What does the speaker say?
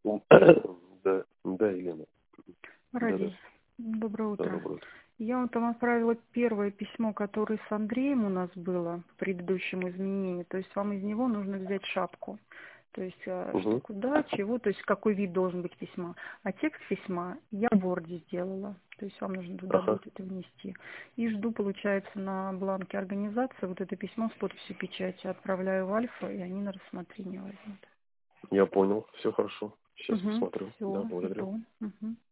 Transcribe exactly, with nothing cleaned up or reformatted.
Да, да, Елена. Радий, доброе Да, утро. доброе утро. Я вам там отправила первое письмо, которое с Андреем у нас было, по предыдущему изменению. То есть вам из него нужно взять шапку. То есть э, что Угу. куда, чего, то есть какой вид должен быть письма. А текст письма я в Word сделала. То есть вам нужно туда Ага, будет это внести. И жду, получается, на бланке организации вот это письмо с подписью печати. Отправляю в Альфа, и они на рассмотрение возьмут. я понял. Все хорошо. Сейчас Угу, посмотрю. Да, все, благодарю. жду. Угу.